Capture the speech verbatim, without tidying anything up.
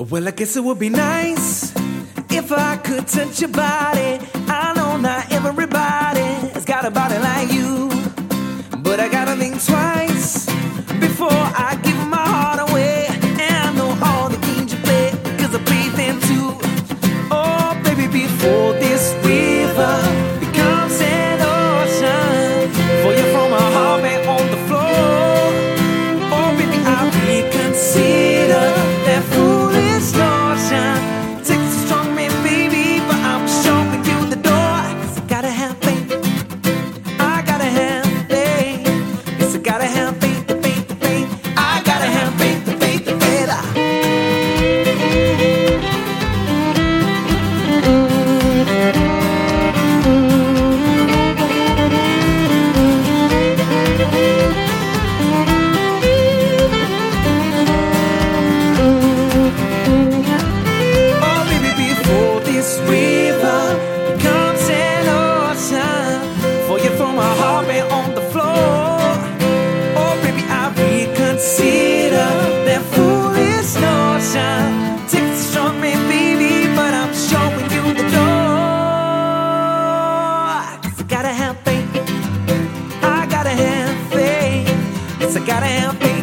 Well, I guess it would be nice if I could touch your body. I know not everybody's got a body like you, but I gotta think twice before I give my heart away. And I know all the games you play, cause I play them too. Oh, baby, before this river becomes an ocean, for you from my heart back on the floor. Oh, baby, I reconsider that foolish notion. Takes a strong man, baby, but I'm showing you the door. Cause I gotta have faith, I gotta have faith. Yes, I gotta have faith, the faith, the faith. I gotta have faith, the faith, the faith. Oh, baby, before this river becomes an ocean, for you throw my heart back on the floor. Oh, baby, I reconsider that foolish notion. Takes a strong man, baby, but I'm showing you the door. Cause I gotta have faith, I gotta have faith. Yes, I gotta have faith.